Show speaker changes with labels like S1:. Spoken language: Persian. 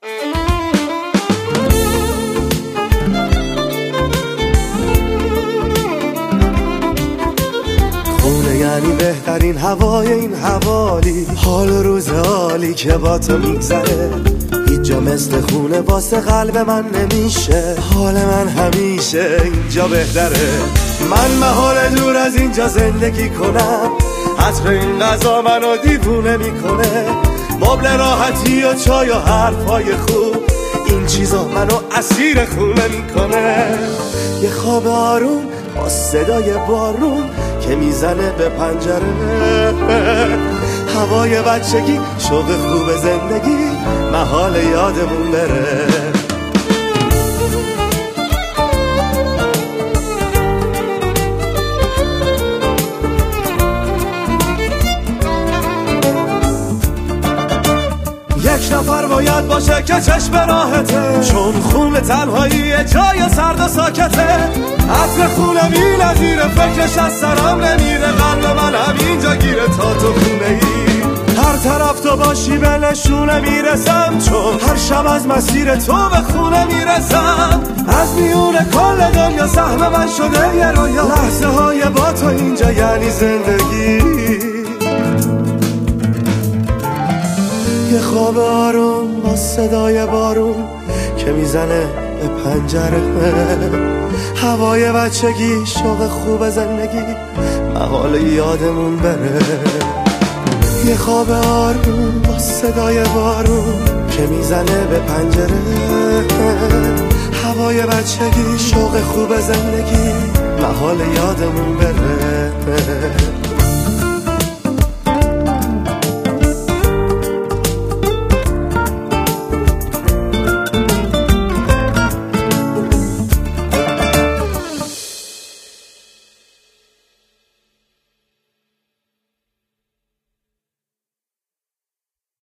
S1: خونه یعنی بهترین هوای این حوالی، حال و روز عالی که با تو میگذره. هیچ جا مثل خونه واسه قلب من نمیشه، حال من همیشه اینجا بهتره. من محال دور از اینجا زندگی کنم، عطر این غذا منو دیوونه میکنه. مبل راحتی و چای و حرفای خوب، این چیزا منو اسیر خونه میکنه. یه خواب آروم با صدای بارون که میزنه به پنجره، هوای بچگی، شوق خوب زندگی، محال یادمون بره. یک نفر باید باشه که چشم راحته، چون خون تنهایی جای سرد و ساکته. عطر خونه بی نظیره، فکرش از سرم نمیره. قلب من همینجا گیره تا تو خونه ای. هر طرف تو باشی به نشونه میرسم، چون هر شب از مسیر تو به خونه میرسم. از میون کل دنیا سهم من شده یه رویا، لحظه های با تو اینجا یعنی زندگی. یه خواب آروم با صدای بارون که میزنه به پنجره، هوای بچگی، شوق خوب زندگی، محال یادمون بره. یه خواب آروم با صدای بارون که میزنه به پنجره، هوای بچگی، شوق خوب زندگی، محال یادمون بره.